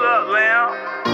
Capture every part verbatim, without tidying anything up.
Pull up, Lamb.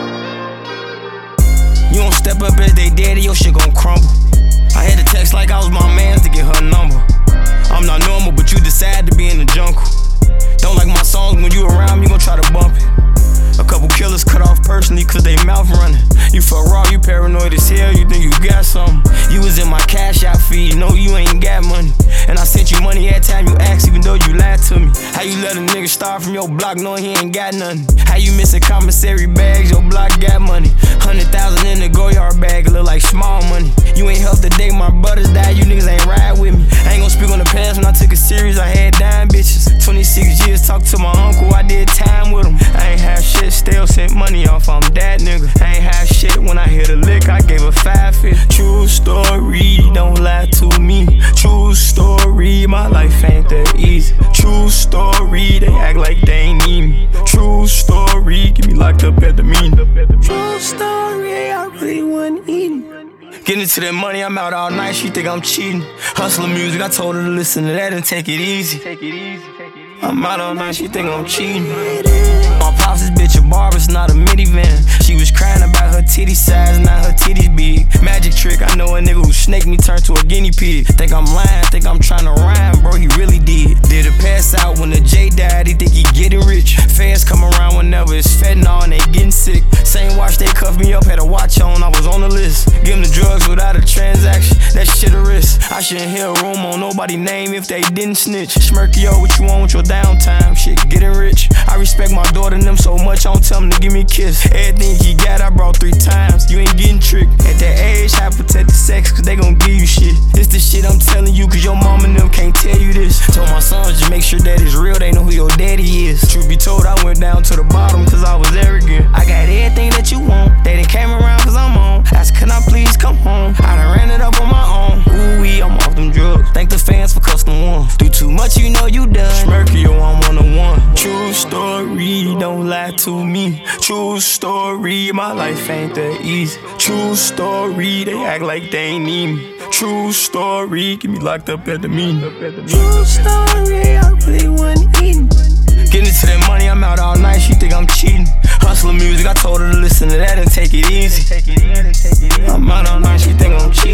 You don't step up as they daddy, your shit gon' crumble. I had to text like I was my man to get her number. I'm not normal, but you decide to be in the jungle. Don't like my songs, when you around me, gon' try to bump it. A couple killers cut off personally cause they mouth running. You fuck raw, you paranoid as hell, you think you got something. You was in my cash out feed, no you ain't got money. And I sent you money every time you asked even though you lied to me. How you let a nigga start from your block knowing he ain't got nothing? How you missing commissary bags, your block got money. Hundred thousand in the Goyard bag, it look like small money. You ain't helped the day my brothers died, you niggas ain't ride with me. I ain't gon' speak on the past when I took it serious, I had dime bitches. twenty-six years, talk to my uncle, I did time with him. I ain't have shit, still sent money off, I'm that nigga. I ain't have shit, when I hit a lick, I gave a five fit. True story, don't lie to me. True story, my life ain't that easy. True story, they act like they ain't need me. True story, get me locked up at the mean. True story, I really wasn't eating. Getting into that money, I'm out all night, she think I'm cheating. Hustling music, I told her to listen to that and take it easy. Take it easy, take it easy. I'm out all night, she think I'm cheating. My pops this bitch a barber, it's not a minivan. She was crying about her titty size, not her titties big. Magic trick, I know a nigga who snaked me turned to a guinea pig. Think I'm lying, think I'm trying to rhyme, bro, he really did. Did a pass out when the J died, he think he getting rich. Fans come around whenever it's fentanyl and they getting sick. Same watch they cuffed me up, had a watch on, I was on the list. Give them the drugs without a transaction, that shit a risk. I shouldn't hear a room on nobody name if they didn't snitch. Smirky, yo, what you want with your downtime? Shit, getting rich. I respect my daughter and them so much, I don't tell them to give me a kiss. Everything he got, I brought three times. You ain't getting tricked. At that age, I protect the sex, cause they gon' give you shit. This the shit I'm telling you, cause your mom and them can't tell you this. Told my sons, just make sure that it's real, they know who your daddy is. Truth be told, I went down to the bottom, cause I was arrogant. I got everything that you want, they done came around cause I'm on. Ask, can I please come home? I done ran it up on my own. Ooh wee, I'm off them drugs. Thank the fans for custom ones. Do too much, you know you done. Smirky, yo, I'm one on one. True story, don't lie to me. True story, my life ain't that easy. True story, they act like they ain't need me. True story, get me locked up at the meeting. True story, I really wasn't eating. Getting into that money, I'm out all night, she think I'm cheating. Hustling music, I told her to listen to that and take it easy. I'm out all night, she think I'm cheating.